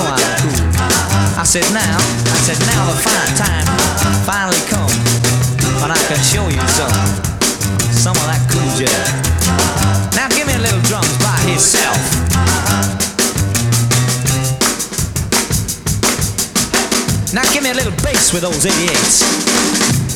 know I'm cool. I said now the fine time finally come when I can show you some of that cool jazz. Now give me a little drums by himself. Now give me a little bass with those 88s.